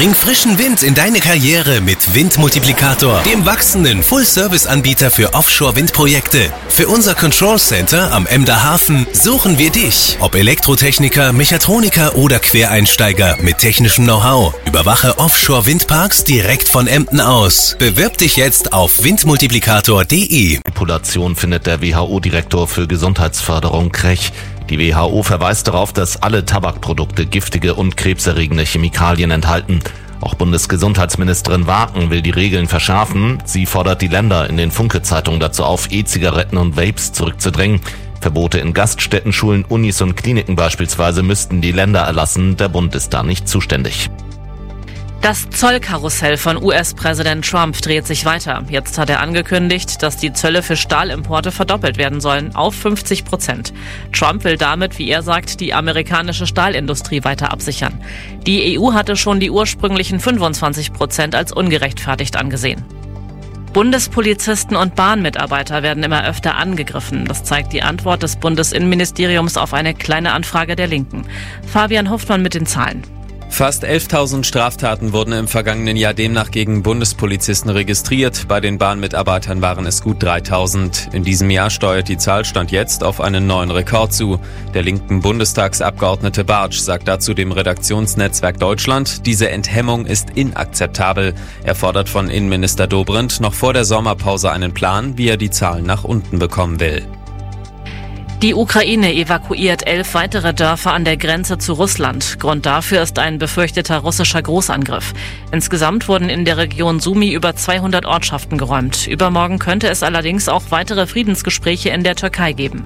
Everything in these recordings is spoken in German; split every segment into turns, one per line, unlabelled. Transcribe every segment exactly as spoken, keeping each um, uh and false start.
Bring frischen Wind in deine Karriere mit Windmultiplikator, dem wachsenden Full-Service-Anbieter für Offshore-Windprojekte. Für unser Control Center am Emder Hafen suchen wir dich. Ob Elektrotechniker, Mechatroniker oder Quereinsteiger mit technischem Know-how. Überwache Offshore-Windparks direkt von Emden aus. Bewirb dich jetzt auf windmultiplikator punkt de.
Manipulation findet der W H O-Direktor für Gesundheitsförderung Krech. Die W H O verweist darauf, dass alle Tabakprodukte giftige und krebserregende Chemikalien enthalten. Auch Bundesgesundheitsministerin Waken will die Regeln verschärfen. Sie fordert die Länder in den Funke-Zeitungen dazu auf, E-Zigaretten und Vapes zurückzudrängen. Verbote in Gaststätten, Schulen, Unis und Kliniken beispielsweise müssten die Länder erlassen. Der Bund ist da nicht zuständig.
Das Zollkarussell von U S-Präsident Trump dreht sich weiter. Jetzt hat er angekündigt, dass die Zölle für Stahlimporte verdoppelt werden sollen auf fünfzig Prozent. Trump will damit, wie er sagt, die amerikanische Stahlindustrie weiter absichern. Die E U hatte schon die ursprünglichen fünfundzwanzig Prozent als ungerechtfertigt angesehen. Bundespolizisten und Bahnmitarbeiter werden immer öfter angegriffen. Das zeigt die Antwort des Bundesinnenministeriums auf eine kleine Anfrage der Linken. Fabian Hoffmann mit den Zahlen.
Fast elftausend Straftaten wurden im vergangenen Jahr demnach gegen Bundespolizisten registriert. Bei den Bahnmitarbeitern waren es gut dreitausend. In diesem Jahr steuert die Zahl Stand jetzt auf einen neuen Rekord zu. Der linken Bundestagsabgeordnete Bartsch sagt dazu dem Redaktionsnetzwerk Deutschland, diese Enthemmung ist inakzeptabel. Er fordert von Innenminister Dobrindt noch vor der Sommerpause einen Plan, wie er die Zahlen nach unten bekommen will.
Die Ukraine evakuiert elf weitere Dörfer an der Grenze zu Russland. Grund dafür ist ein befürchteter russischer Großangriff. Insgesamt wurden in der Region Sumi über zweihundert Ortschaften geräumt. Übermorgen könnte es allerdings auch weitere Friedensgespräche in der Türkei geben.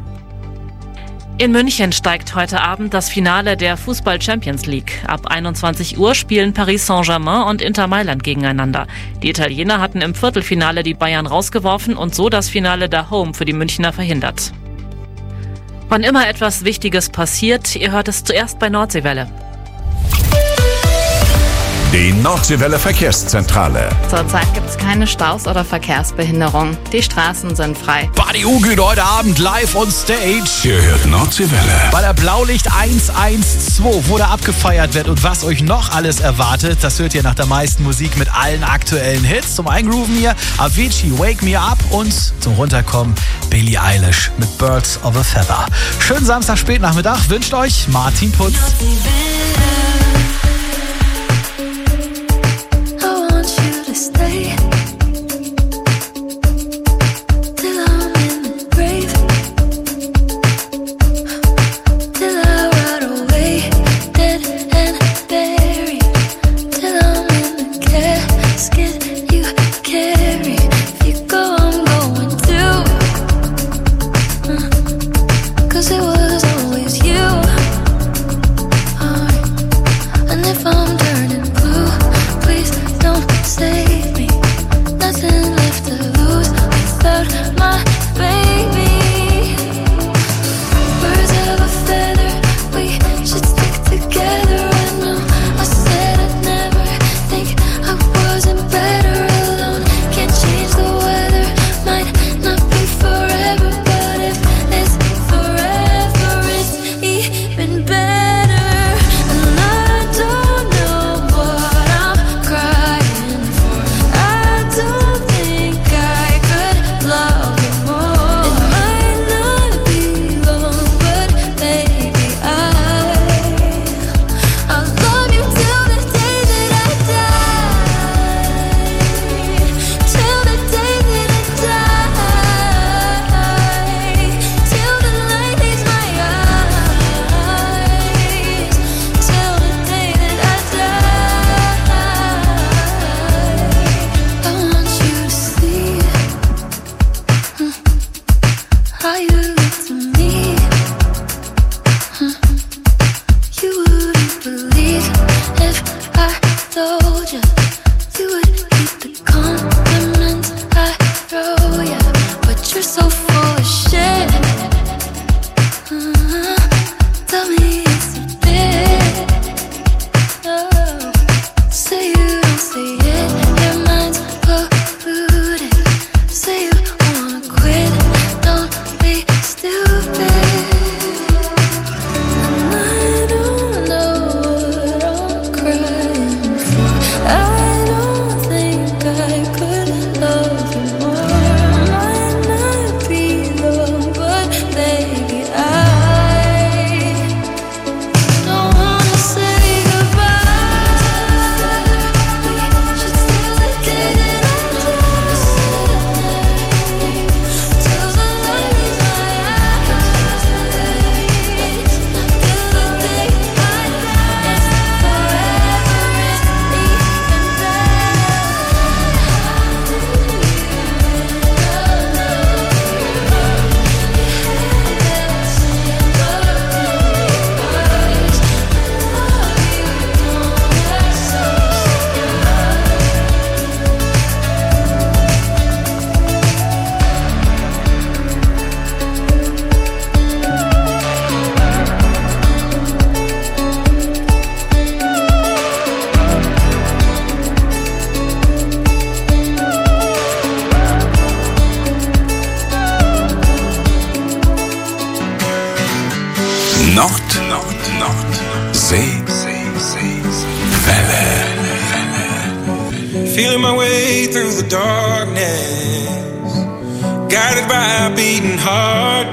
In München steigt heute Abend das Finale der Fußball-Champions League. Ab einundzwanzig Uhr spielen Paris Saint-Germain und Inter Mailand gegeneinander. Die Italiener hatten im Viertelfinale die Bayern rausgeworfen und so das Finale daheim für die Münchner verhindert. Wann immer etwas Wichtiges passiert, ihr hört es zuerst bei Nordseewelle.
Die Nordseewelle Verkehrszentrale.
Zurzeit gibt es keine Staus oder Verkehrsbehinderung. Die Straßen sind frei.
Buddy Ugün heute Abend live on stage.
Ihr hört Nordseewelle.
Bei der Blaulicht hundertzwölf, wo da abgefeiert wird und was euch noch alles erwartet, das hört ihr nach der meisten Musik mit allen aktuellen Hits. Zum Eingrooven hier Avicii, Wake Me Up und zum Runterkommen Billie Eilish mit Birds of a Feather. Schönen Samstag Spätnachmittag wünscht euch Martin Putz.
Welle.
Feeling my way through the darkness, guided by a beating heart.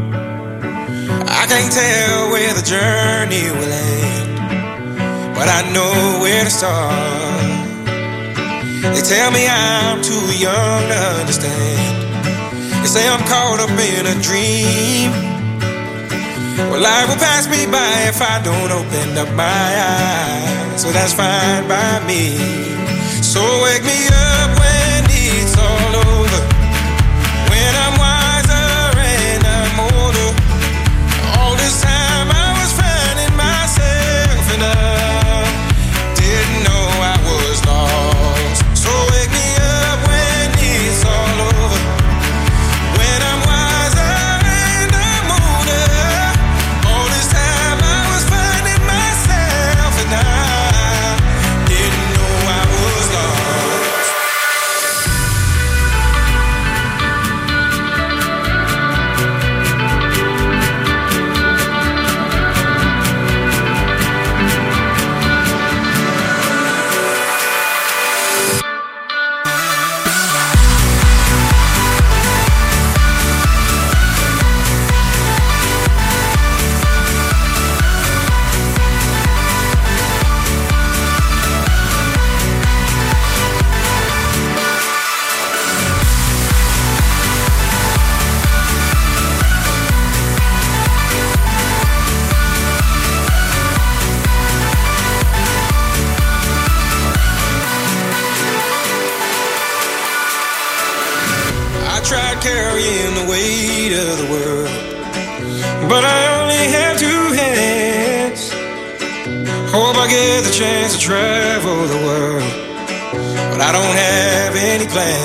I can't tell where the journey will end, but I know where to start. They tell me I'm too young to understand. They say I'm caught up in a dream. Well, life will pass me by if I don't open up my eyes, so that's fine by me. So wake me up when it's all over, when I'm wiser and I'm older. All this time I was finding myself and I didn't know I was lost. So wake me up when it's all over, when I'm wiser and I'm older. All this time I was finding myself and I didn't know I was lost. I tried carrying the weight of the world, but I only have two hands. Hope I get the chance to travel the world, but I don't have any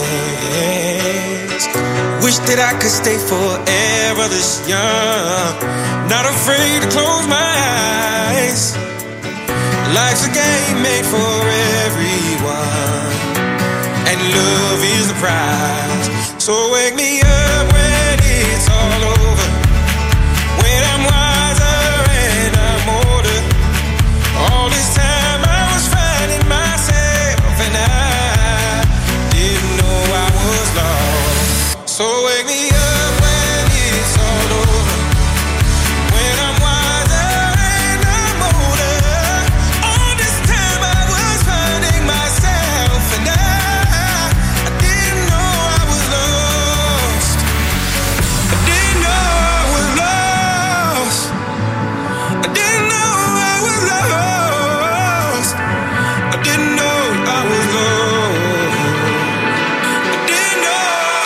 plans. Wish that I could stay forever this young, not afraid to close my eyes. Life's a game made for everyone, and love is the prize. So wake me up when it's all over, when I'm wiser and I'm older. All this time I was finding myself and I didn't know I was lost. So wake me up when it's all over, when I'm wiser and I'm older. All this time I was finding myself and I I didn't know I was lost. I didn't know I was lost. I didn't know I was lost. I didn't know I was lost. I didn't know.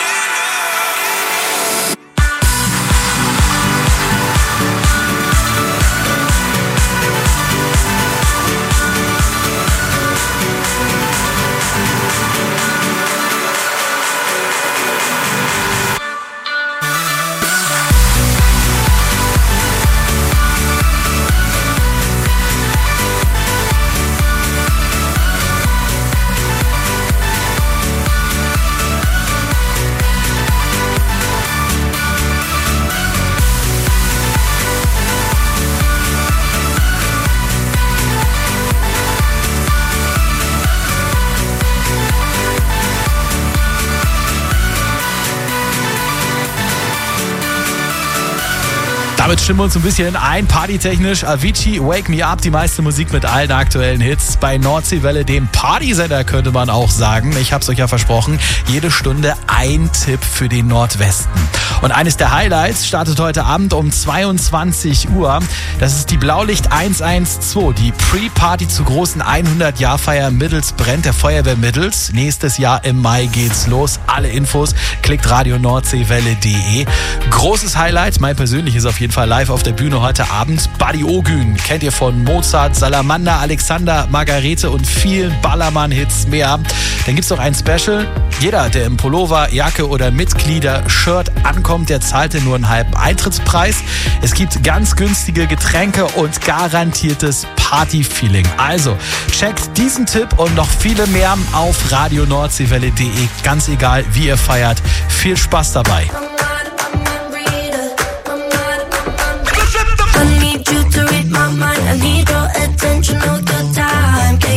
Damit stimmen wir uns ein bisschen ein, partytechnisch. Avicii, Wake Me Up, die meiste Musik mit allen aktuellen Hits bei Nordseewelle, dem Partysender, könnte man auch sagen. Ich hab's euch ja versprochen, jede Stunde ein Tipp für den Nordwesten. Und eines der Highlights startet heute Abend um zweiundzwanzig Uhr. Das ist die Blaulicht hundertzwölf, die Pre-Party zur großen hundert-Jahr-Feier Middels brennt, der Feuerwehr Middels. Nächstes Jahr im Mai geht's los. Alle Infos klickt radio nordseewelle punkt de. Großes Highlight, mein persönliches auf jeden Fall live auf der Bühne heute Abend. Buddy Ogün, kennt ihr von Mozart, Salamander, Alexander, Margarete und vielen Ballermann-Hits mehr. Dann gibt's noch ein Special. Jeder, der im Pullover, Jacke oder Mitglieder-Shirt ankommt, der zahlte nur einen halben Eintrittspreis. Es gibt ganz günstige Getränke und garantiertes Party-Feeling. Also checkt diesen Tipp und noch viele mehr auf radio nordseewelle punkt de. Ganz egal, wie ihr feiert. Viel Spaß dabei.
I need you to read my mind. I need your attention all the time.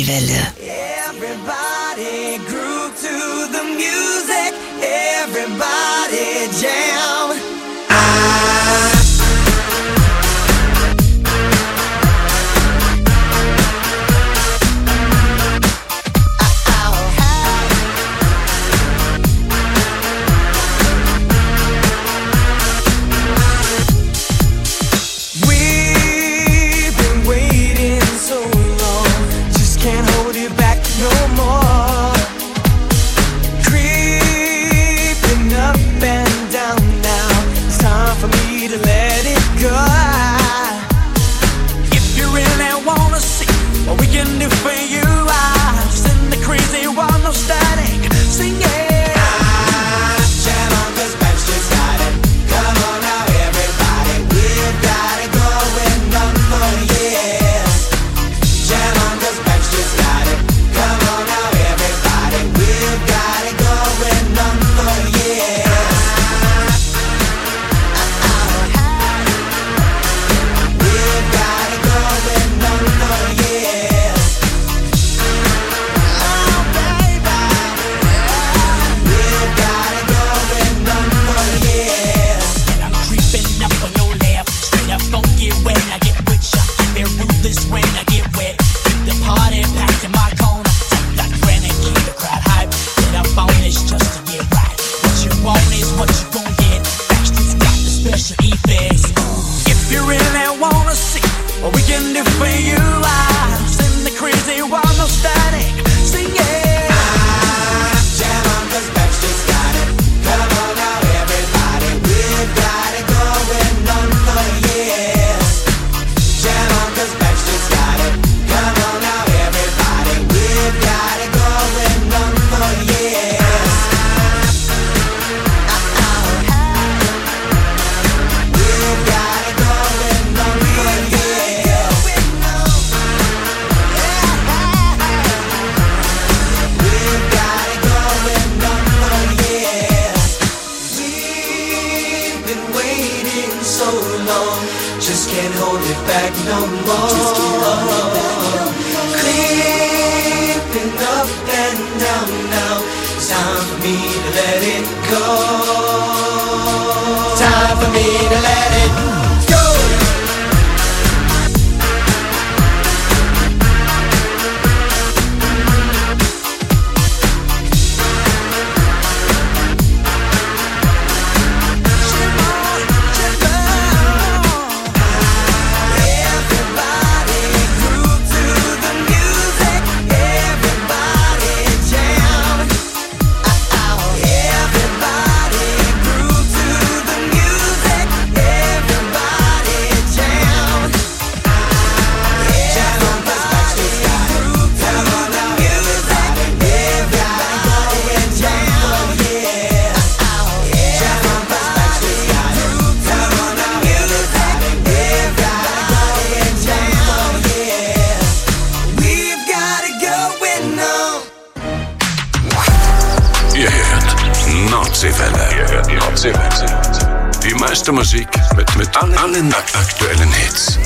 Welle.
Everybody groove to the music. Everybody jam. I
Die meiste Musik mit, mit allen aktuellen Hits.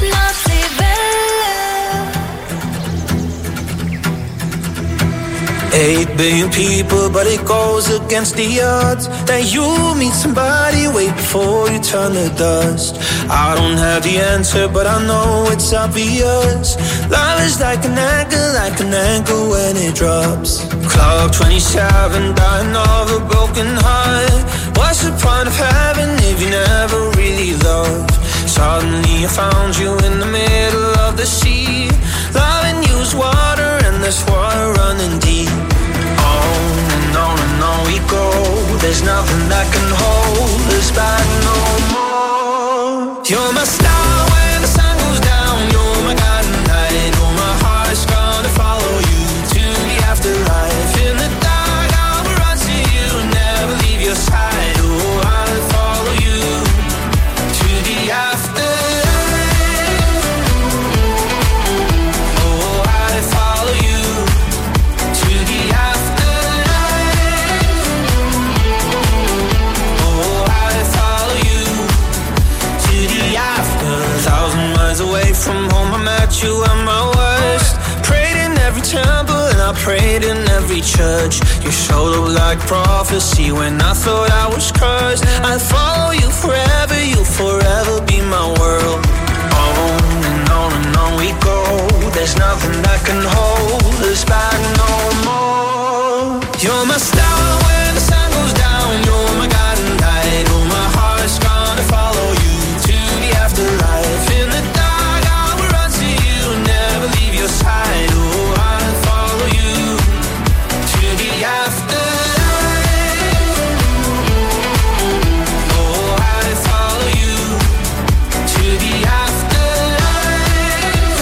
Eight billion people, but it goes against the odds that you meet somebody way before you turn to dust. I don't have the answer, but I know it's obvious. Love is like an anchor, like an anchor when it drops. Clock twenty-seven, dying of a broken heart. What's the point of having if you never really loved? Suddenly I found you in the middle of the sea. Loving you's water and there's water running deep. On and on and on we go. There's nothing that can hold us back no more. You're my star when the sun goes down. You're my guiding light. Oh, my heart's gonna follow you to the afterlife. In the dark I'll run to you, never leave your side. Oh, I'll follow you to the afterlife. Oh, I'll follow you to the afterlife. Oh, I'll follow you to the afterlife. prayed in every church. You showed up like prophecy when I thought I was cursed. I'd follow you forever, you'll forever be my world. On and on and on we go. There's nothing that can hold us back no more. You're my star when the sun goes down. You're my guiding light. Oh, my heart's gonna follow you to the afterlife. In the dark I will run to you, never leave your side. Oh, I'll follow you to the afterlife. Oh, I'll follow you to the afterlife.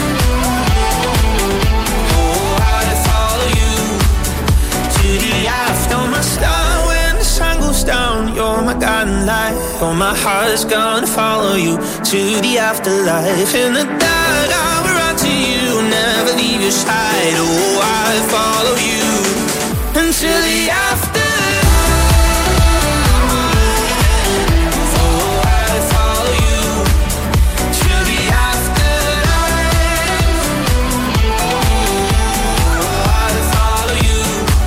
Oh, I'll follow you to the after. You're my star when the sun goes down. You're my guiding light. Oh, my heart's gonna follow you to the afterlife. In the dark I will run to you, never leave your side. Oh, I'll follow you until the afterlife. Oh, I'll follow you to the afterlife. Oh, I'll follow you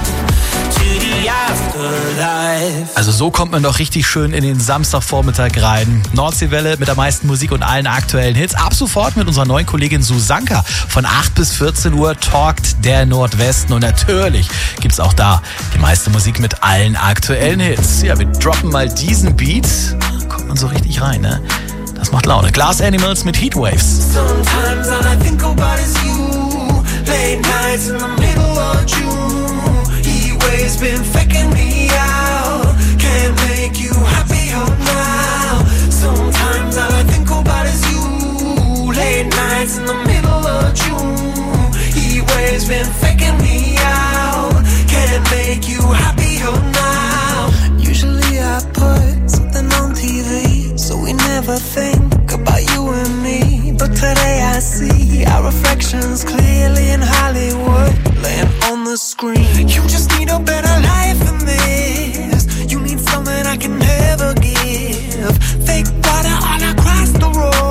to the afterlife.
Also so kommt man doch richtig schön in den Samstagvormittag rein. Nordseewelle mit der meisten Musik und allen aktuellen Hits. Ab sofort mit unserer neuen Kollegin Susanka. Von acht bis vierzehn Uhr talkt der Nordwesten. Und natürlich gibt's auch da die meiste Musik mit allen aktuellen Hits. Ja, wir droppen mal diesen Beat. Da kommt man so richtig rein, ne? Das macht Laune. Glass Animals mit Heatwaves.
Sometimes all I think about is you. Late nights in the middle of June. Heatwaves been faking me out. Can't make you happier now. Sometimes all I think about is you. Late nights in the middle of June. Heatwaves been faking me out. Can't make you happier now. Usually I put something on T V, so we never think about you and me. But today I see our reflections clearly in Hollywood, laying on the screen. You just need a better life than this. You need something I can never give. Fake water all across the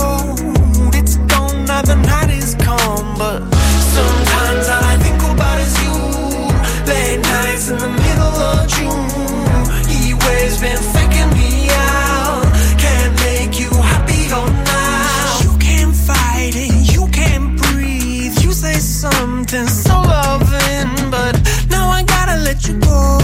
road. It's gone now, the night is come. But sometimes all I think about is you. Late nights in the middle of June. Heatwaves been faking me out. Can't make you happier now. You can't fight it, you can't breathe. You say something so loving, but now I gotta let you go.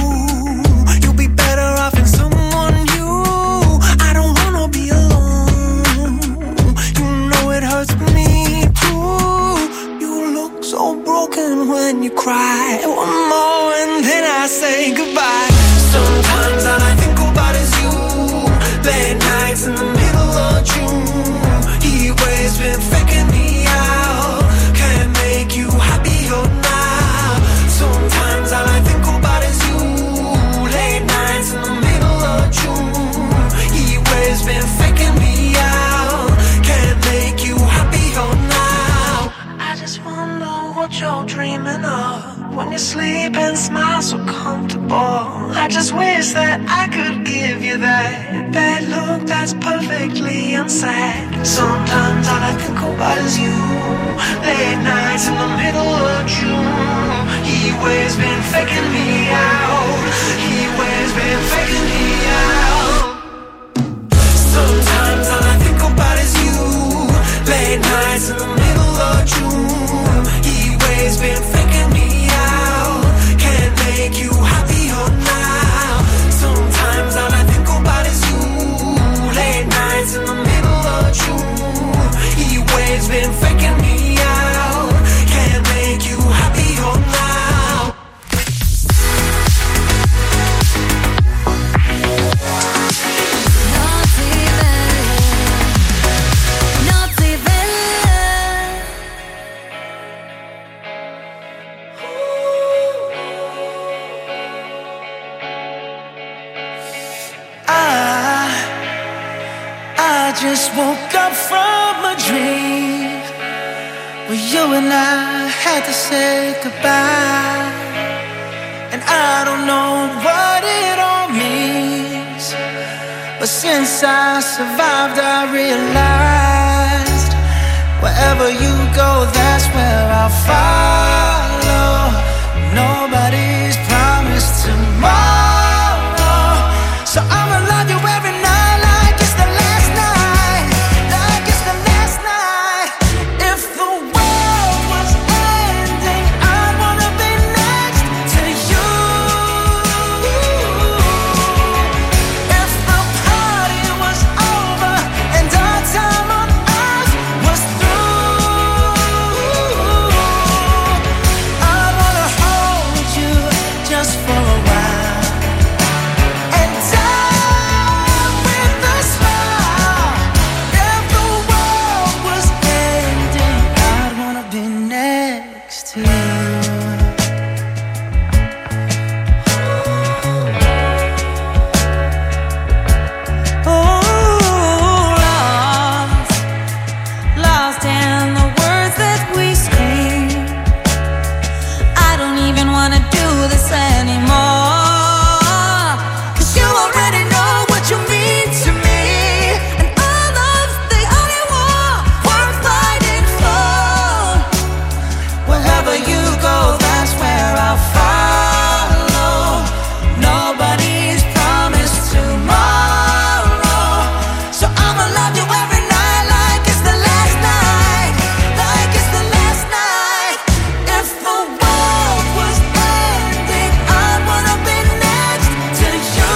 You'll be better off in someone new. I don't wanna be alone. You know it hurts me too. You look so broken when you cry. One more and then I say goodbye. Sometimes all I think about is you. Late nights in the middle of June. Heatwaves been faking me out. Can't make you happier now. Sometimes all I think about is you. Late nights in the middle of June. Heatwaves been faking me out. Can't make you happier now. I just wonder what you're dreaming of when you sleep and smile so comfortable. I just wish that I could give you that that look that's perfectly unsaid. Sometimes all I think about is you. Late nights in the middle of June. Heatwaves been faking me out. Heatwaves been faking me out. Sometimes all I think about is you. Late nights in the middle of June. Heatwaves been faking me out. Can't make you happier now. Sometimes all I think about is you. Late nights in the middle of June. Heatwaves been faking me out. Can't make you happier now. I just woke up from a dream where you and I had to say goodbye. And I don't know what it all means, but since I survived I realized wherever you go, that's where I'll follow. Nobody's promised tomorrow, so I'ma love you every night like it's the last night, like it's the last night. If the world was ending, I'd wanna be next to you. If the party was over and our time on earth was through, I'd wanna hold you just for a while and die with a smile. If the world was ending, I'd wanna be next to you. Oh, lost, lost in the words that we scream. I don't even wanna do this anymore, 'cause you already know what you mean to me, and all love's the only war worth fighting for. Wherever you go, that's where I'll follow. Nobody's promised tomorrow, so I'ma love you every night like it's the last night, like it's the last night. If the world was ending, I'd wanna be next to you.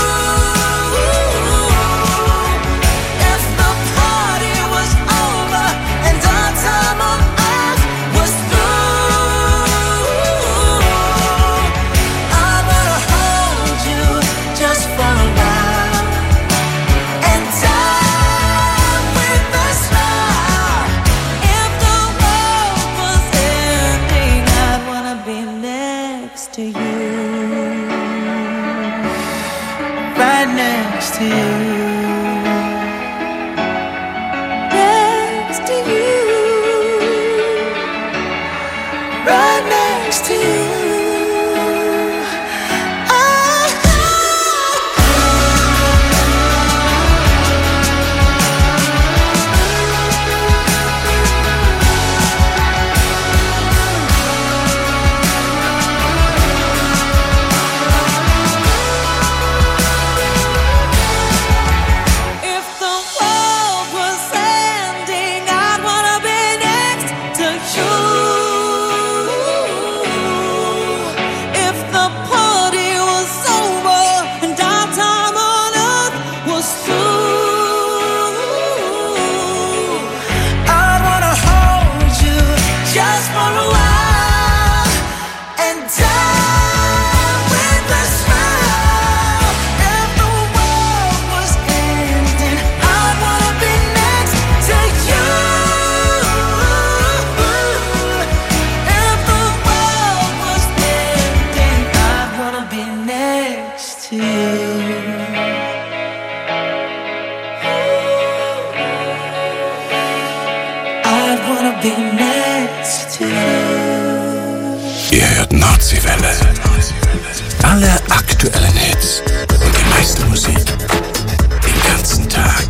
If the party was over and our time on earth was through, I'd wanna hold you just for a while and die with a smile. If the world was ending, I'd wanna be next to you, right next to you, next to you, right next to you. Ah, if the world was ending, I'd wanna be next to you. If the party was over and our time on earth was through, I'd wanna hold you just for a while and die with a smile. If the world was ending, I'd wanna be next to you. If the world was ending, I'd wanna be next to you. I'd wanna be next to you.
Ihr hört Nordseewelle. Alle aktuellen Hits und die meiste Musik den ganzen Tag.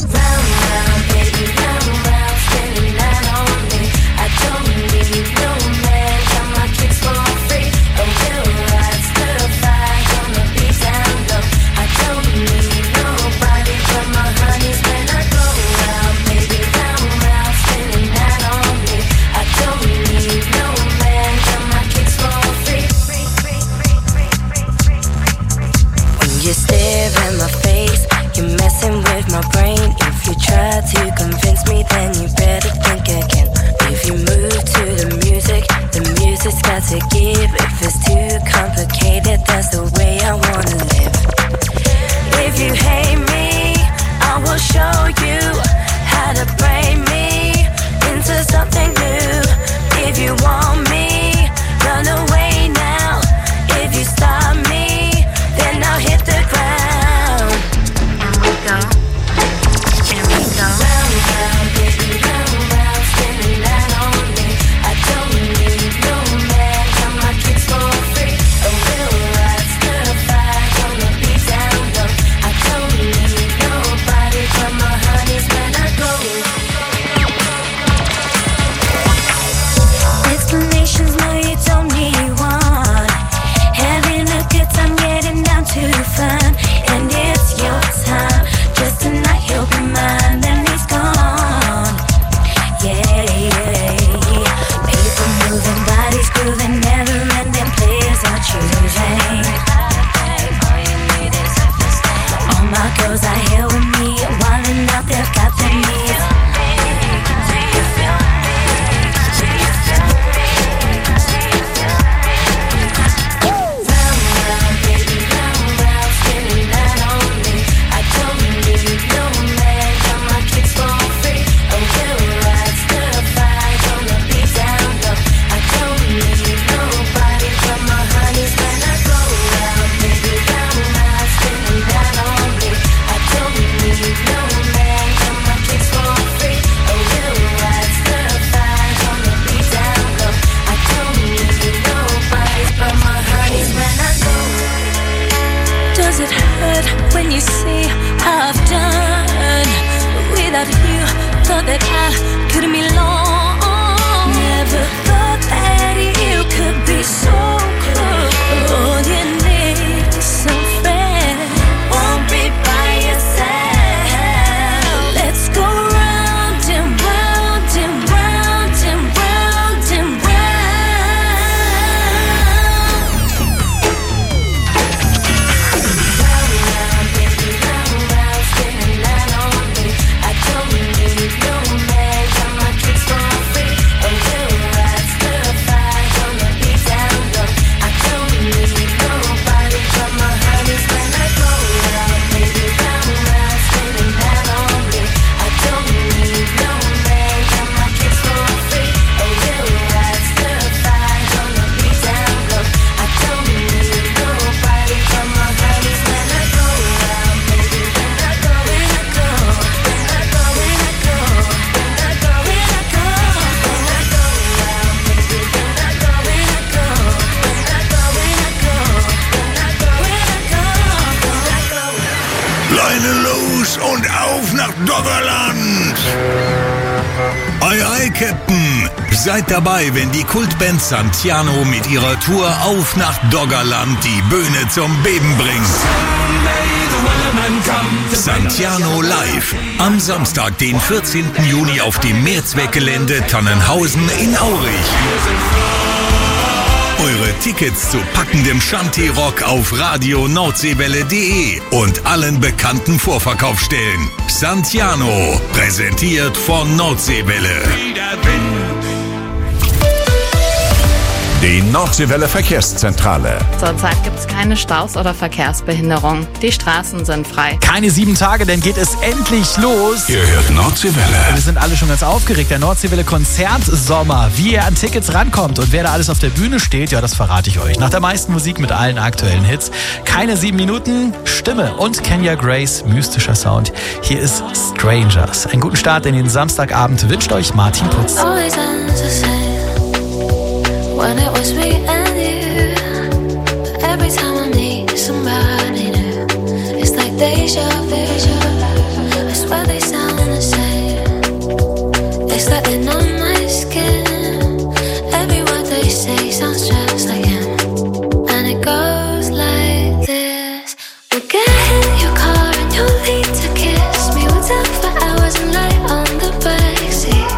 When you stare in my face, you're messing with my brain. If you try to convince me, then you better think again. If you move to the music, the music's got to give. If it's too complicated, that's the way I wanna live. If you hate me, I will show you how to break me into something new. If you want me, run away now. If you stop me, then I'll hit the ground. And we go, and we go round, round, baby, round, round, spinning that on me. I don't need no man, got my kicks for free. A real ride, stir fire, gonna be down low. I don't need nobody but my honeys when I go. Explanations, no, you don't need one.
und auf nach Doggerland! Ei, ei, Captain! Seid dabei, wenn die Kultband Santiano mit ihrer Tour Auf nach Doggerland die Bühne zum Beben bringt. Santiano live. Am Samstag, den vierzehnten Juni auf dem Mehrzweckgelände Tannenhausen in Aurich. Eure Tickets zu packendem Shanty-Rock auf radio nordseewelle punkt de und allen bekannten Vorverkaufsstellen. Santiano, präsentiert von Nordseewelle.
Die Nordseewelle Verkehrszentrale.
Zurzeit gibt es keine Staus oder Verkehrsbehinderung. Die Straßen sind frei.
Keine sieben Tage, denn geht es endlich los.
Ihr hört Nordseewelle.
Wir sind alle schon ganz aufgeregt. Der Nordseewelle Konzertsommer. Wie ihr an Tickets rankommt und wer da alles auf der Bühne steht, ja, das verrate ich euch. Nach der meisten Musik mit allen aktuellen Hits. Keine sieben Minuten, Stimme und Kenya Grace, mystischer Sound. Hier ist Strangers. Einen guten Start in den Samstagabend wünscht euch Martin Putz.
When it was me and you, but every time I need somebody new, it's like deja vu. I swear they sound the same. It's like they're on my skin. Every word they say sounds just like him, and it goes like this. We'll get in your car and you'll need to kiss me. We'll talk for hours and lie on the backseat.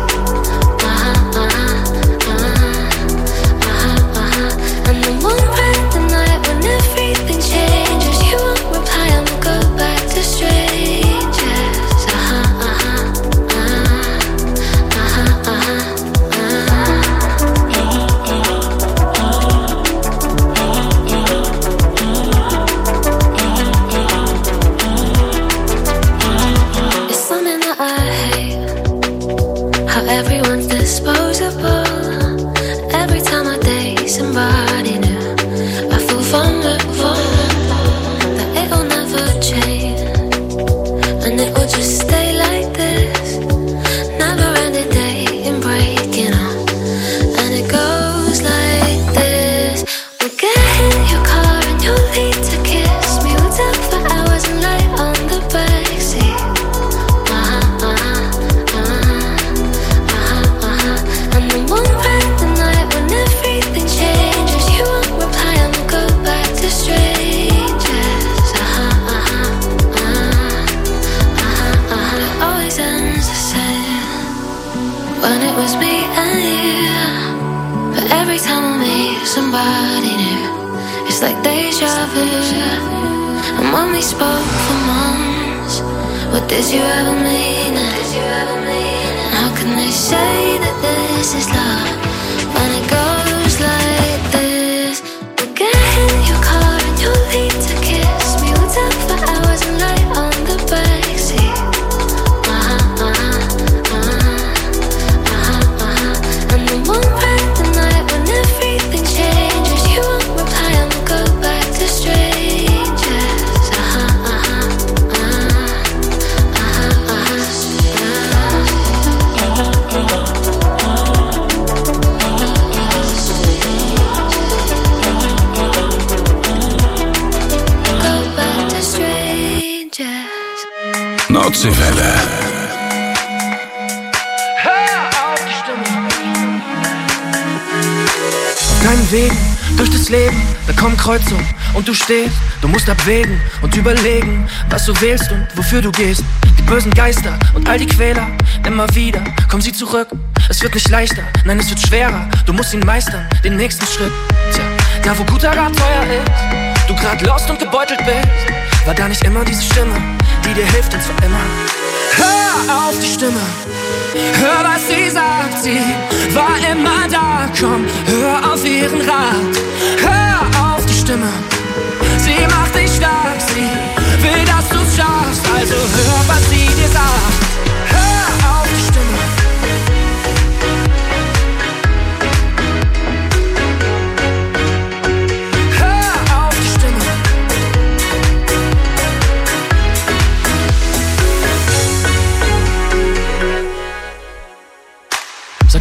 Everyone's disposable. Every time I date somebody new, I feel vulnerable. That it'll never change, and it will just stay like this. Never ending dating, breaking up, and it goes like this. We'll get in your car and you'll need to kiss me. We'll talk for hours and lie on the backseat. When it was me and you, but every time I meet somebody new, it's like deja vu. And when we spoke for months, what did you ever mean it? And how can they say that this is love when it goes like this? We'll get in your car and you'll need to kiss me. We'll talk for hours and lie on the backseat.
Nordseewelle.
Auf deinen Wegen durch das Leben, da kommen Kreuzungen und du stehst. Du musst abwägen und überlegen, was du wählst und wofür du gehst. Die bösen Geister und all die Quäler, immer wieder kommen sie zurück. Es wird nicht leichter, nein, es wird schwerer. Du musst ihn meistern, den nächsten Schritt. Tja, da wo guter Rat teuer ist, du grad lost und gebeutelt bist, war da nicht immer diese Stimme, die dir hilft und zwar immer. Hör auf die Stimme, hör was sie sagt, sie war immer da. Komm, hör auf ihren Rat, hör auf die Stimme, sie macht dich stark, sie will, dass du's schaffst. Also hör, was sie dir sagt, hör auf die Stimme.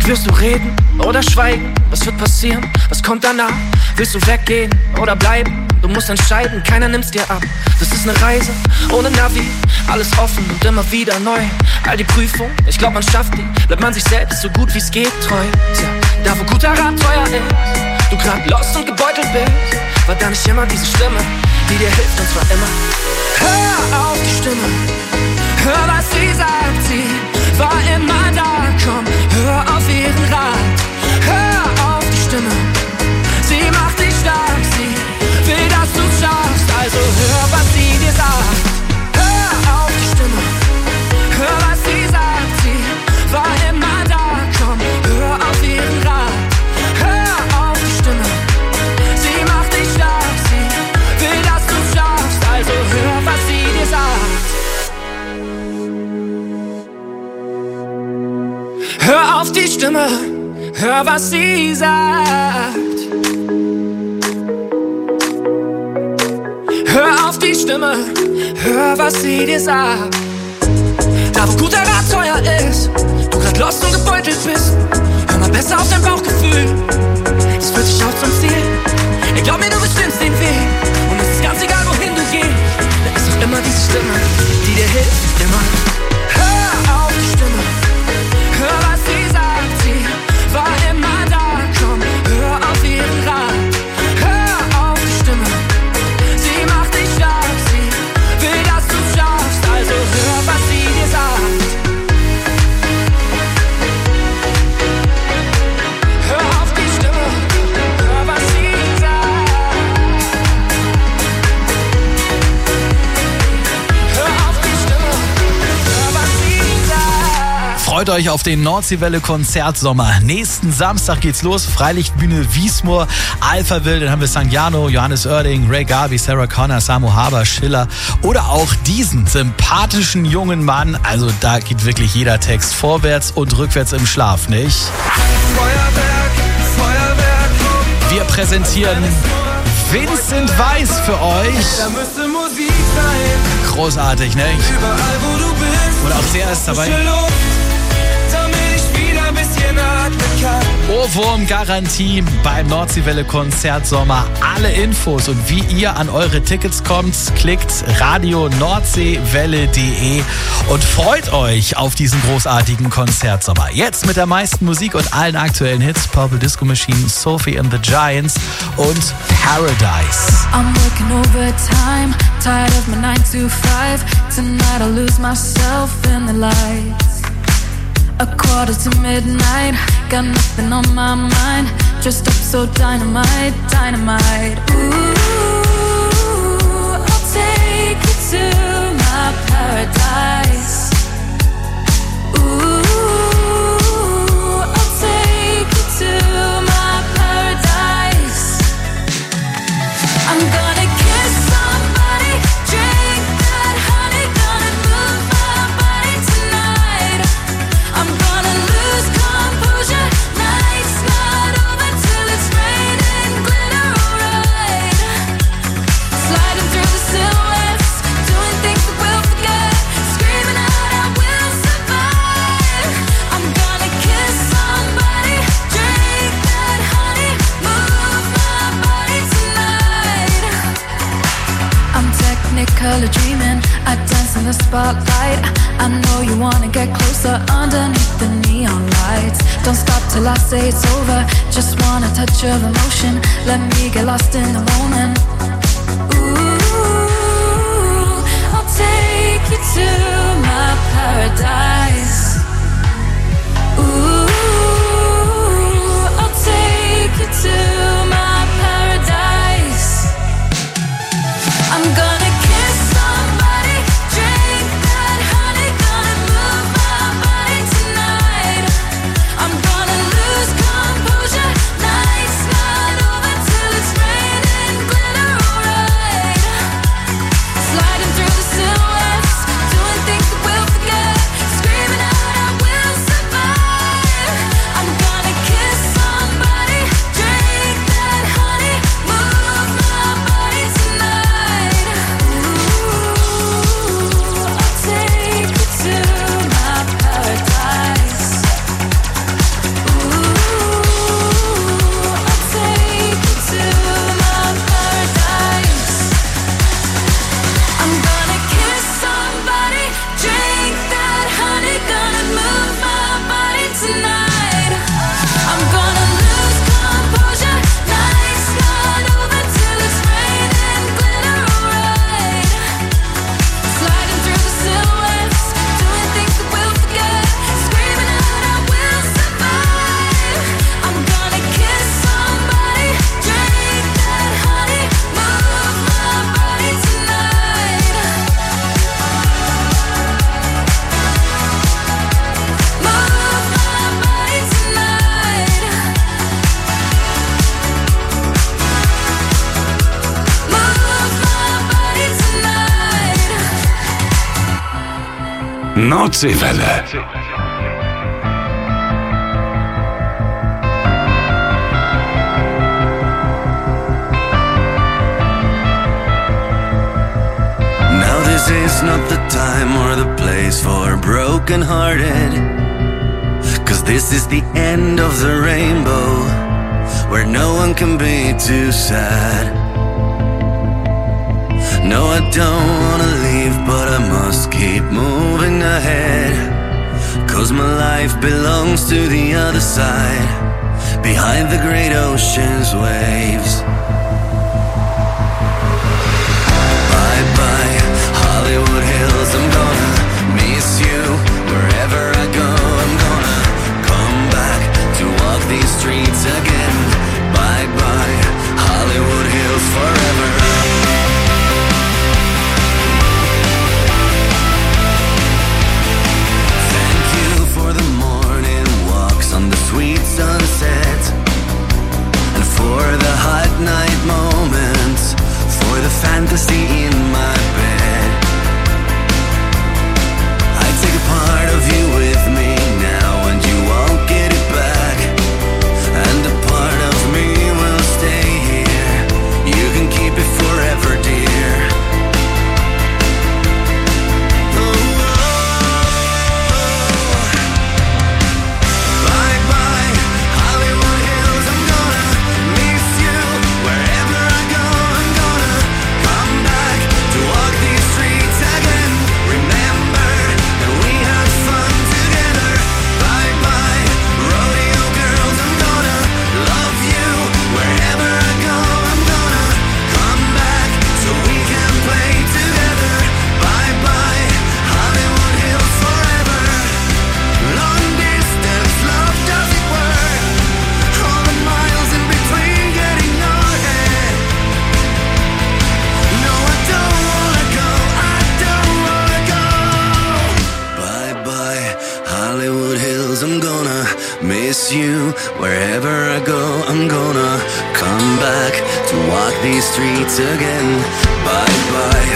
Wirst du reden oder schweigen? Was wird passieren? Was kommt danach? Willst du weggehen oder bleiben? Du musst entscheiden, keiner nimmt's dir ab. Das ist eine Reise ohne Navi, alles offen und immer wieder neu. All die Prüfungen, ich glaub man schafft die. Bleibt man sich selbst so gut wie's geht treu. Tja, da wo guter Rat teuer ist, du grad lost und gebeutelt bist, war da nicht immer diese Stimme, die dir hilft und zwar immer. Hör auf die Stimme, hör was sie sagt, sie war immer da. Komm, hör auf ihren Rat, hör auf die Stimme, sie macht dich stark, sie will, dass du schaffst, also hör, was sie dir sagt. Hör auf die Stimme, hör, was sie sagt, sie war immer da. Komm, hör auf ihren Rat, hör auf die Stimme, sie macht dich stark, sie will, dass du schaffst, also hör, was sie dir sagt. Hör auf die Stimme, hör, was sie sagt. Hör auf die Stimme, hör, was sie dir sagt. Da wo guter Rat teuer ist, du grad lost und gebeutelt bist, hör mal besser auf dein Bauchgefühl, das führt dich auch zum Ziel. Ey, glaub mir, du bestimmst den Weg und es ist ganz egal, wohin du gehst. Da ist doch immer diese Stimme, die dir hilft, immer. Hör auf die Stimme, hör, was sie sagt, sie war immer da. Komm, hör auf ihren Rat, hör auf die Stimme, sie macht dich stark, sie will, dass du schaffst, also hör, was sie dir sagt. Hör auf die Stimme, hör, was sie sagt. Hör auf die Stimme, hör, was sie sagt.
Freut euch auf den Nordseewelle-Konzertsommer. Nächsten Samstag geht's los. Freilichtbühne Wiesmoor, Alphaville, dann haben wir Sankt Jano, Johannes Oerding, Ray Garvey, Sarah Connor, Samu Haber, Schiller oder auch diesen sympathischen jungen Mann. Also da geht wirklich jeder Text vorwärts und rückwärts im Schlaf, nicht?
Feuerwerk, Feuerwerk.
Wir präsentieren Vincent Weiss für euch.
Da müsste Musik sein.
Großartig, ne?
Überall, wo du bist.
Und auch der ist dabei.
Frische Luft, damit ich wieder ein bisschen atmen kann.
Ohrwurm-Garantie beim Nordseewelle-Konzertsommer. Alle Infos und wie ihr an eure Tickets kommt, klickt radio nordseewelle punkt de und freut euch auf diesen großartigen Konzertsommer. Jetzt mit der meisten Musik und allen aktuellen Hits: Purple Disco Machine, Sophie and the Giants und Paradise.
I'm working overtime, tired of my nine to five. Tonight I'll lose myself in the lights. A quarter to midnight, got nothing on my mind. Dressed up so dynamite, dynamite. Ooh, I'll take you to my paradise. Ooh, I'll take you to my paradise. I'm gonna kiss somebody, drink that honey, gonna move my body tonight. I'm gonna lose composure, night's not over till it's raining glitter, alright. Sliding through the silhouettes, doing things that we'll forget, screaming out I will survive. I'm gonna kiss somebody, drink that honey, move my body tonight. I'm technicolor dreaming, I dance in the spotlight. I know you wanna get closer underneath the neon lights. Don't stop till I say it's over, just want a touch of emotion. Let me get lost in the moment. Ooh, I'll take you to my paradise. Ooh, I'll take you to my paradise. I'm gonna kiss somebody, drink that honey, gonna move my body tonight. I'm gonna lose composure, night's not over till it's raining glitter, alright. Sliding through the silhouettes, doing things that we'll forget, screaming
Nordseewelle.
Now this is not the time or the place for broken-hearted, 'cause this is the end of the rainbow, where no one can be too sad. No, I don't wanna leave, but I must keep moving ahead, 'cause my life belongs to the other side, behind the great ocean's waves. Bye bye, Hollywood Hills, I'm gonna miss you. Wherever I go, I'm gonna come back to walk these streets again. Bye bye, Hollywood Hills forever. Thank you for the morning walks on the sweet sunset, and for the hot night moments, for the fantasy in my bed. I take a part of you with me now, and you won't get it back. And a part of me will stay here. You can keep it forever, dear. Oh, bye bye, Hollywood Hills, I'm gonna miss you. Wherever I go, I'm gonna come back to walk these streets again. Remember that we had fun together. Bye bye, rodeo girls, I'm gonna love you. Wherever I go, I'm gonna come back so we can play together. Bye bye, Hollywood Hills forever. Long distance love doesn't work. All the miles in between getting nowhere. No, I don't wanna go, I don't wanna go. Bye bye, Hollywood Hills, I'm gonna miss you. Wherever I go, I'm gonna come back to walk these streets again. Bye bye.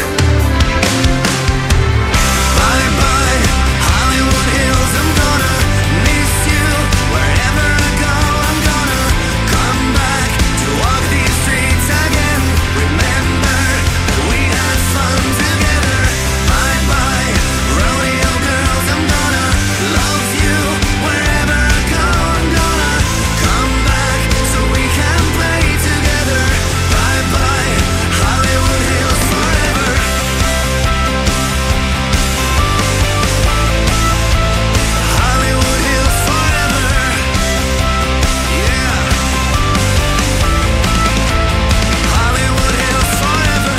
Bye bye, Hollywood Hills, I'm gonna miss you. Wherever I go, I'm gonna come back to walk these streets again. Remember that we had fun together. Bye bye, rodeo girls, I'm gonna love you. Wherever I go, I'm gonna come back so we can play together. Bye bye, Hollywood Hills forever. Hollywood Hills forever. Yeah. Hollywood Hills forever.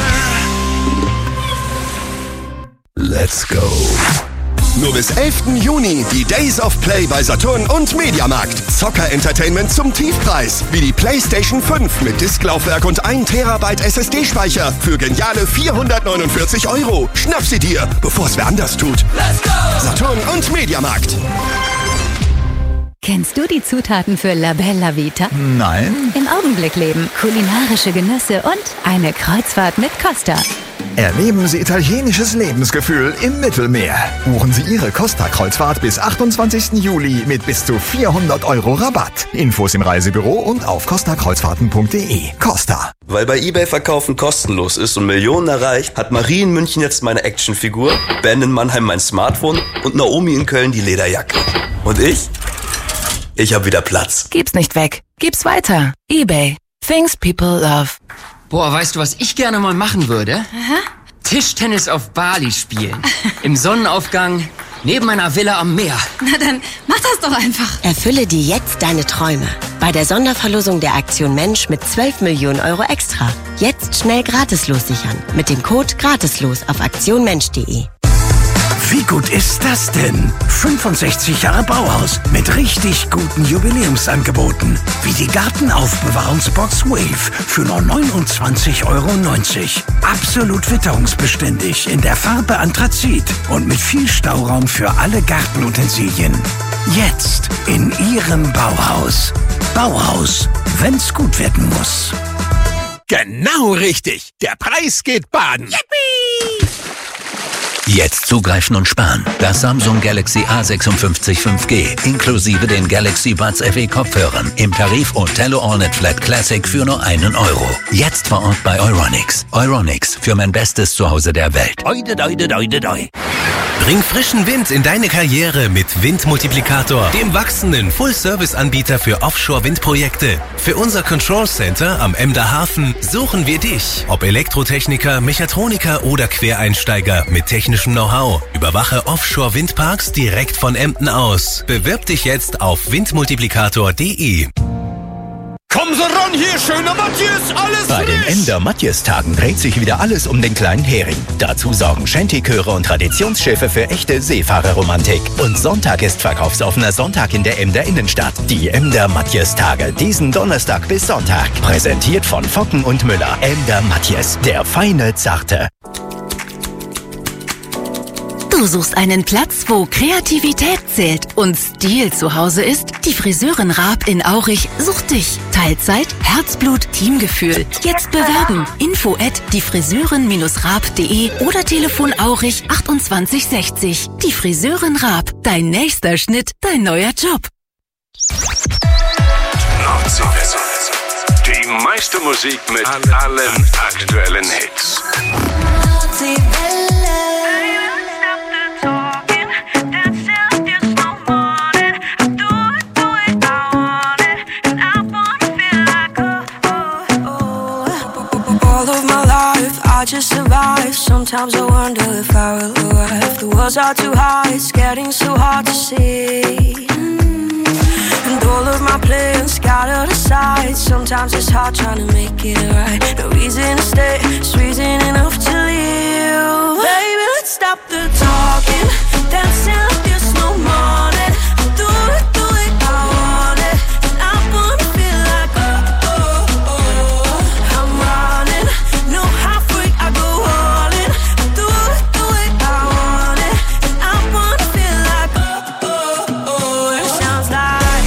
Let's go. Nur bis elften Juni die Days of Play bei Saturn und Mediamarkt. Zocker-Entertainment zum Tiefpreis. Wie die PlayStation fünf mit Disklaufwerk und ein Terabyte S S D-Speicher für geniale vierhundertneunundvierzig Euro. Schnapp sie dir, bevor es wer anders tut.
Let's go!
Saturn und Mediamarkt.
Kennst du die Zutaten für La Bella Vita?
Nein.
Im Augenblick leben, kulinarische Genüsse und eine Kreuzfahrt mit Costa.
Erleben Sie italienisches Lebensgefühl im Mittelmeer. Buchen Sie Ihre Costa-Kreuzfahrt bis achtundzwanzigsten Juli mit bis zu vierhundert Euro Rabatt. Infos im Reisebüro und auf costa kreuzfahrten punkt de. Costa.
Weil bei eBay Verkaufen kostenlos ist und Millionen erreicht, hat Marie in München jetzt meine Actionfigur, Ben in Mannheim mein Smartphone und Naomi in Köln die Lederjacke. Und ich? Ich hab wieder Platz.
Gib's nicht weg. Gib's weiter. eBay. Things people love.
Boah, weißt du, was ich gerne mal machen würde?
Aha.
Tischtennis auf Bali spielen. Im Sonnenaufgang, neben einer Villa am Meer.
Na dann, mach das doch einfach.
Erfülle dir jetzt deine Träume. Bei der Sonderverlosung der Aktion Mensch mit zwölf Millionen Euro extra. Jetzt schnell gratislos sichern. Mit dem Code gratislos auf aktionmensch punkt de.
Wie gut ist das denn? fünfundsechzig Jahre Bauhaus mit richtig guten Jubiläumsangeboten. Wie die Gartenaufbewahrungsbox Wave für nur neunundzwanzig Euro neunzig. Absolut witterungsbeständig in der Farbe Anthrazit und mit viel Stauraum für alle Gartenutensilien. Jetzt in Ihrem Bauhaus. Bauhaus, wenn's gut werden muss.
Genau richtig. Der Preis geht baden.
Yippie!
Jetzt zugreifen und sparen. Das Samsung Galaxy A sechsundfünfzig fünf G inklusive den Galaxy Buds F E Kopfhörern im Tarif Othello AllNet Flat Classic für nur einen Euro. Jetzt vor Ort bei Euronics. Euronics, für mein bestes Zuhause der Welt. Oide, oide, oide, oide.
Bring frischen Wind in deine Karriere mit Windmultiplikator, dem wachsenden Full-Service-Anbieter für Offshore-Windprojekte. Für unser Control Center am Emder Hafen suchen wir dich. Ob Elektrotechniker, Mechatroniker oder Quereinsteiger mit technischem Know-how. Überwache Offshore-Windparks direkt von Emden aus. Bewirb dich jetzt auf windmultiplikator punkt de.
Kommen Sie ran hier, schöner Matthias, alles
Bei den Emder Matthias-Tagen dreht sich wieder alles um den kleinen Hering. Dazu sorgen Shanty-Chöre und Traditionsschiffe für echte Seefahrerromantik. Und Sonntag ist verkaufsoffener Sonntag in der Emder Innenstadt. Die Emder Matthias-Tage, diesen Donnerstag bis Sonntag. Präsentiert von Focken und Müller. Emder Matthias, der feine, zarte.
Du suchst einen Platz, wo Kreativität zählt und Stil zu Hause ist? Die Friseurin Raab in Aurich sucht dich. Teilzeit, Herzblut, Teamgefühl. Jetzt bewerben. Info at diefriseurin raab punkt de oder Telefon Aurich achtundzwanzig sechzig. Die Friseurin Raab. Dein nächster Schnitt, dein neuer Job.
Nordseewelle. Die meiste Musik mit allen aktuellen Hits.
I just survive. Sometimes I wonder if I will arrive. The walls are too high, it's getting so hard to see. Mm. And all of my plans scattered aside. Sometimes it's hard trying to make it right. No reason to stay, just reason enough to leave. Baby, let's stop the talking, dancing like there's no morning. Do it, do it, I want it. And I wanna feel like oh, oh, oh. I'm running, no half. I go all in, do it, do it, I want it. And I wanna feel like oh, oh, oh. And it sounds like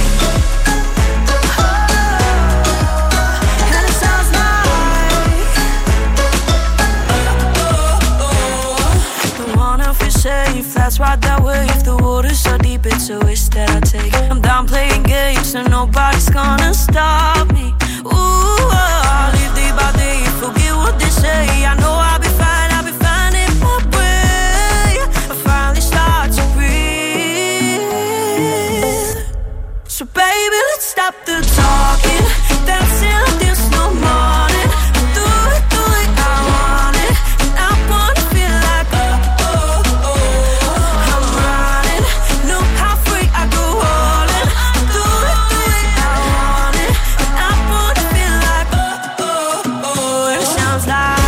oh, and it sounds like oh, oh, oh. Don't wanna feel safe, that's right that way. If the water's so deep, it's a risk that I take. I'm down playing games, so nobody's gonna stop me. Ooh, I'll live day by day, forget what they say. I know I'll be fine, I'll be fine in my way. I finally start to breathe. So baby, let's stop the talking, dancing like there's no morning. Do it, do it, I want it. And I wanna feel like oh, oh, oh. I'm running, no halfway, I go all in. Do it, do it, I want it. And I wanna feel like oh, oh, oh. And it sounds like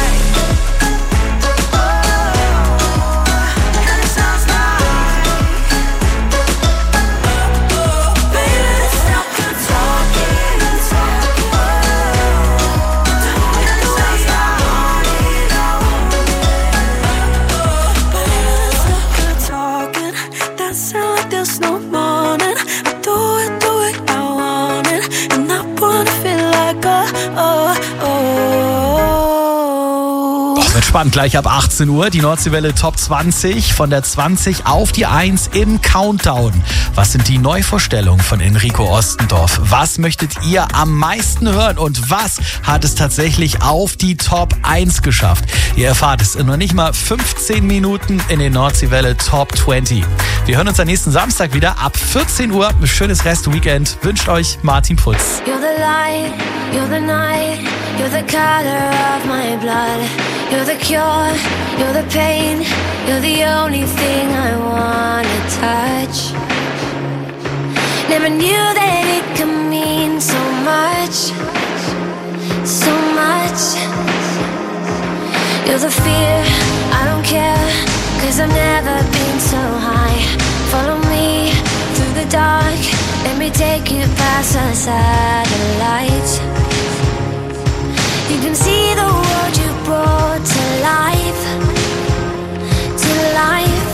Spannend, gleich ab achtzehn Uhr die Nordseewelle Top zwanzig, von der zwanzig auf die eins im Countdown. Was sind die Neuvorstellungen von Enrico Ostendorf? Was möchtet ihr am meisten hören und was hat es tatsächlich auf die Top eins geschafft? Ihr erfahrt es in noch nicht mal fünfzehn Minuten in den Nordseewelle Top zwanzig. Wir hören uns am nächsten Samstag wieder ab vierzehn Uhr. Ein schönes Rest-Weekend wünscht euch Martin Putz.
You're the light, you're the night, you're the color of my blood. You're the cure, you're the pain, you're the only thing I wanna touch. Never knew that it could mean so much, so much. You're the fear, I don't care, cause I've never been so high. Follow me through the dark, let me take you past the satellites. You can see the world you brought to life, to life.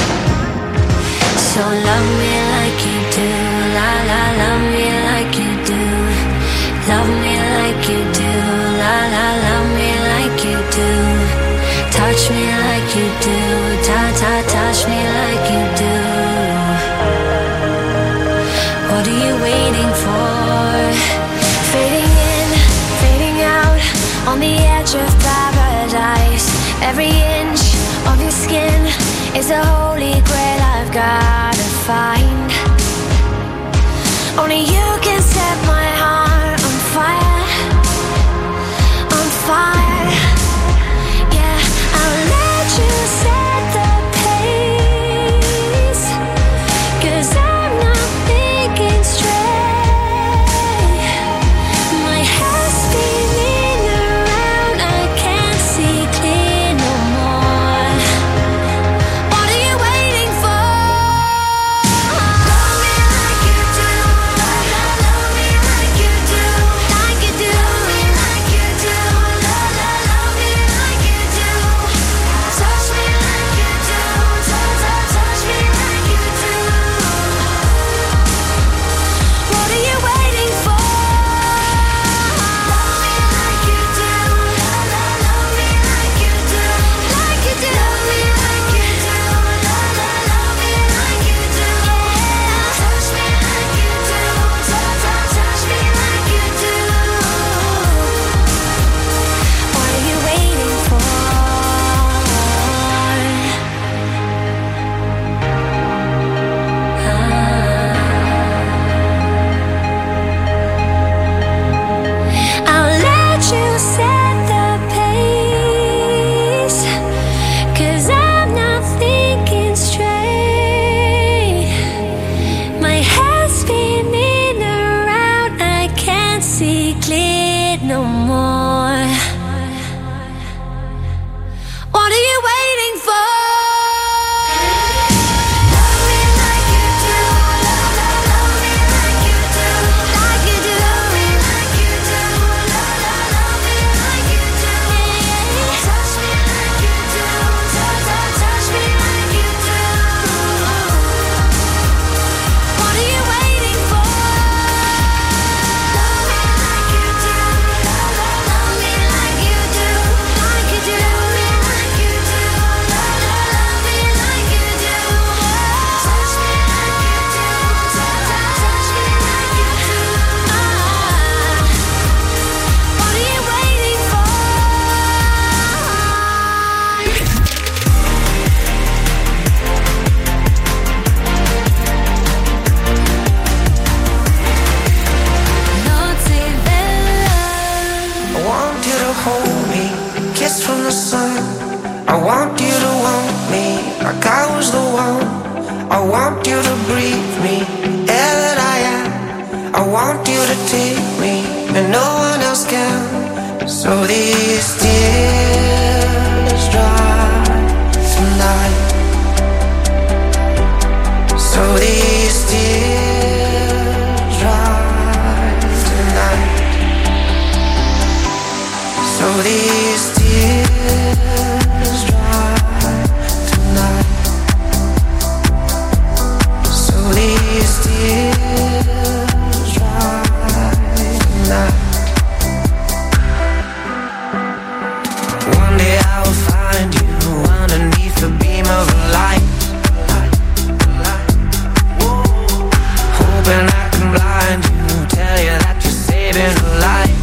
So love me like you do, la la, love me like you do. Love me like you do, la la, love me like you do. Touch me like you do, touch
on the edge of paradise. Every inch of your skin is a holy grail I've gotta find. Only you can set my heart on fire, on fire. Yeah, I'll let you set the pace, 'cause I'm not thinking straight. My head's spinning around, I can't see clear no more. What are you waiting for? Love me like you do, love, love, love me like you do, like you do, love me like you do, love, love, love me like you do, touch me like you do, touch, touch, touch me like you do. What are you waiting for? Love me like you do, love, love, love me like you do, like you do, love me like you do, love, love, love me like you do, touch me like you do, touch, touch, touch me like you do. What are you waiting for? I'll let you set the pace, 'cause I'm not thinking straight. My head's spinning around, I can't see clear no more. What are you waiting for? Love me like you do, love, love, love me like you do, like you do, love me like you do, love, love, love me like you do, touch me like you do, touch, touch, touch me like you do. What are you waiting for? Love me like you do, love, love, love me like you do, like you do, love me like you do, love, love, love me like you do, touch me like you do, touch, touch, touch me like you do. What are you waiting for?
I want you to hold me, kiss from the sun. I want you to want me like I was the one. I want you to breathe me, air that I am. I want you to take me, and no one else can. So these tears dry tonight. So these tears dry tonight. So these tears dry tonight. So these tears dry tonight. One day I will find you underneath the beam of a light, hoping I can blind you, tell you that you're saving a life.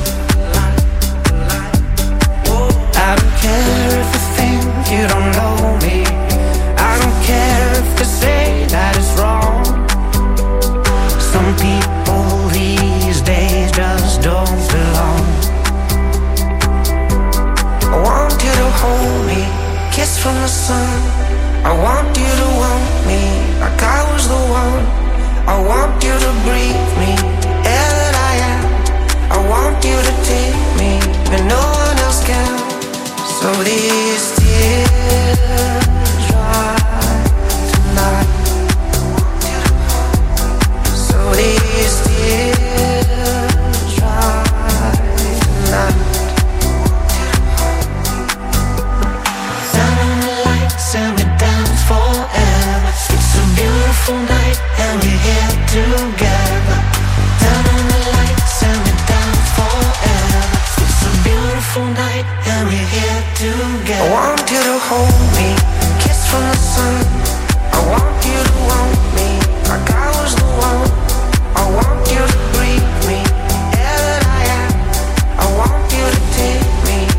I don't care if you think you don't know me. I don't care if they say that it's wrong. Some people these days just don't belong. I want you to hold me, kiss from the sun. I want you to want me like I was the one. I want you to breathe me, air that I am. I want you to take me, and no one else can. So these tears dry tonight. So these tears dry tonight. Down in the lights and we're down forever. It's a beautiful night and we're here together. Down in the lights and we're down forever. It's a beautiful night and we're here together. I want you to hold me, kiss from the sun. I want you to want me like I was the one. I want you to breathe me, air that I am. I want you to take me,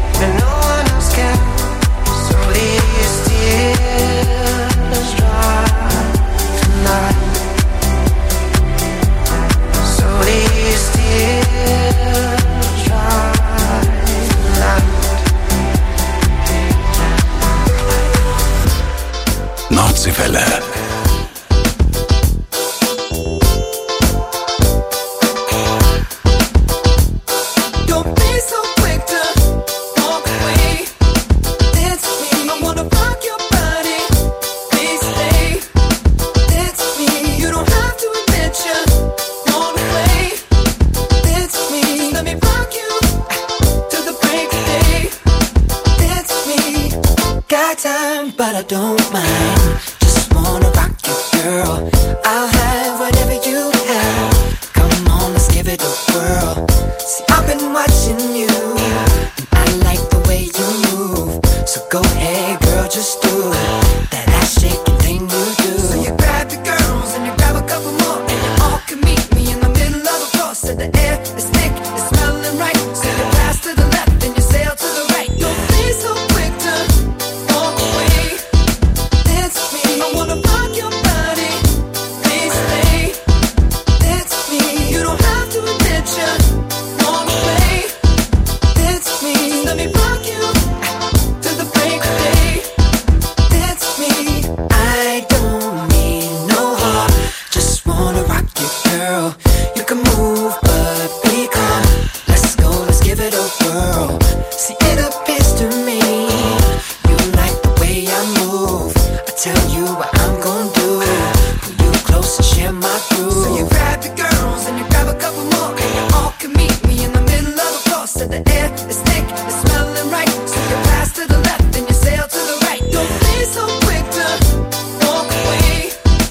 don't mind. Just wanna rock you, girl. I'll have whatever you have. Come on, let's give it a whirl. See, I've been watching you, and I like the way you move. So go ahead, girl, just do that ass shaking thing you do. So you grab the girls and you grab a couple more, and you all can meet me in the middle of the floor. So the air is thick, it's smelling right. So you pass to the left and you sail to the right. Don't be so quick to walk away. Dance with me, I wanna rock your body. Please stay. Dance with me, you don't have to admit you wanna play. Dance with me, just let me rock you to the break of day. Dance with me, I don't need no heart. Just wanna rock you, girl. You can move, but be calm. Let's go, let's give it a whirl. See, it appears to me you like the way I move. I tell you what I'm gonna do. Pull you close and share my groove. So you grab the girls and you grab a couple more, and you all can meet me in the middle of the floor. So the air is thick, it's smelling right. So you pass to the left and you sail to the right. Don't be so quick to walk away.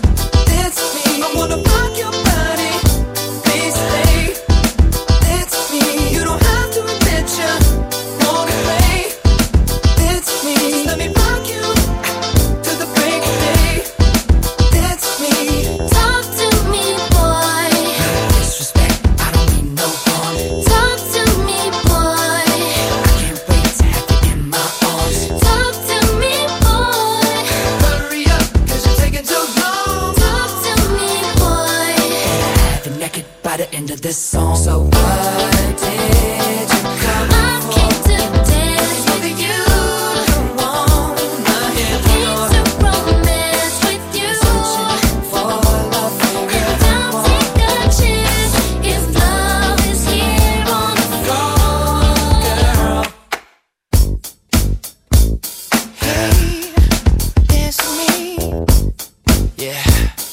Dance with me, I wanna rock your body. Please stay. Dance with me, you don't have to admit you wanna play. Dance with me, just let me rock you to the break of day. Dance with me, talk to me, boy. Disrespect, I don't mean no harm. Talk to me, boy. I can't wait to have you in my arms. Talk to me, boy. Hurry up, cause you're taking too long. Talk to me, boy. Have you naked by the end of this song. So what did you come I came to dance with you. Come on, I came to romance with you. For love, and I'll take a chance if love is here on the floor, girl. Hey, dance with me. Yeah.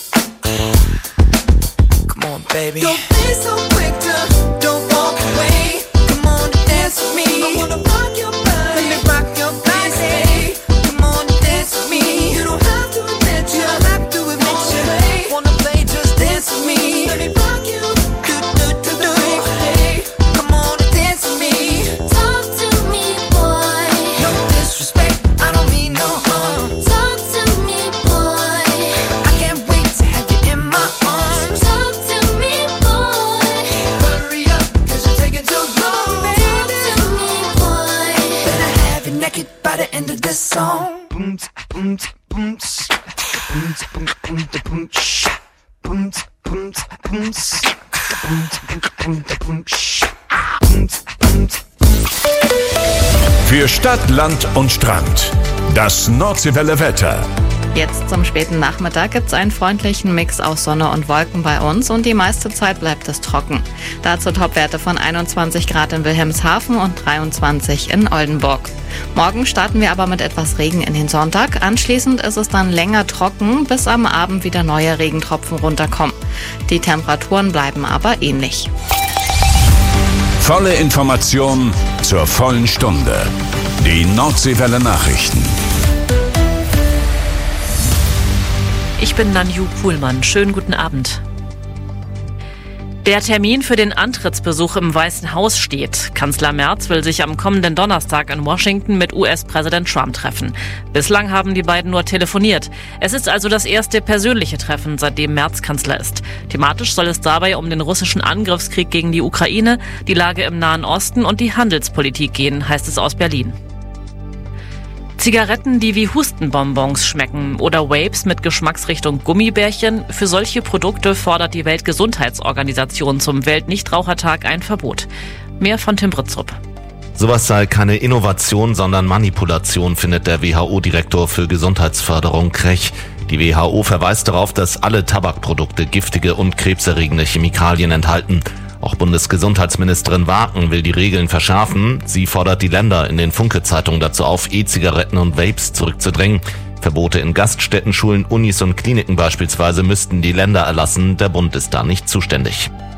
Come on, baby. Don't be so quick to don't walk away. Come on and dance with me. I wanna rock your body. Let me rock your body. Come on and dance with me. You don't have to admit you. don't have to admit you. Wanna play, just dance with me. Let me rock you. Do do do do. Hey, come on and dance with me. Talk to me, boy. No disrespect, I don't mean no harm. Talk to me, boy. I can't wait to have you in my arms. Talk to me, boy. Hurry up, cause you're taking too long. Talk to me, boy. Better have you naked by the end of this song. Boom, boom, boom, boom, boom, boom, boom, boom, boom, boom,
Für Stadt, Land und Strand. Das Nordseewelle Wetter.
Jetzt zum späten Nachmittag gibt's einen freundlichen Mix aus Sonne und Wolken bei uns und die meiste Zeit bleibt es trocken. Dazu Topwerte von einundzwanzig Grad in Wilhelmshaven und dreiundzwanzig in Oldenburg. Morgen starten wir aber mit etwas Regen in den Sonntag. Anschließend ist es dann länger trocken, bis am Abend wieder neue Regentropfen runterkommen. Die Temperaturen bleiben aber ähnlich.
Volle Information zur vollen Stunde. Die Nordseewelle Nachrichten.
Ich bin Nanju Kuhlmann. Schönen guten Abend. Der Termin für den Antrittsbesuch im Weißen Haus steht. Kanzler Merz will sich am kommenden Donnerstag in Washington mit U S-Präsident Trump treffen. Bislang haben die beiden nur telefoniert. Es ist also das erste persönliche Treffen, seitdem Merz Kanzler ist. Thematisch soll es dabei um den russischen Angriffskrieg gegen die Ukraine, die Lage im Nahen Osten und die Handelspolitik gehen, heißt es aus Berlin. Zigaretten, die wie Hustenbonbons schmecken oder Vapes mit Geschmacksrichtung Gummibärchen, für solche Produkte fordert die Weltgesundheitsorganisation zum Weltnichtrauchertag ein Verbot. Mehr von Tim Britzrup.
Sowas sei keine Innovation, sondern Manipulation, findet der W H O-Direktor für Gesundheitsförderung Krech. Die W H O verweist darauf, dass alle Tabakprodukte giftige und krebserregende Chemikalien enthalten. Auch Bundesgesundheitsministerin Waken will die Regeln verschärfen. Sie fordert die Länder in den Funke-Zeitungen dazu auf, E-Zigaretten und Vapes zurückzudrängen. Verbote in Gaststätten, Schulen, Unis und Kliniken beispielsweise müssten die Länder erlassen. Der Bund ist da nicht zuständig.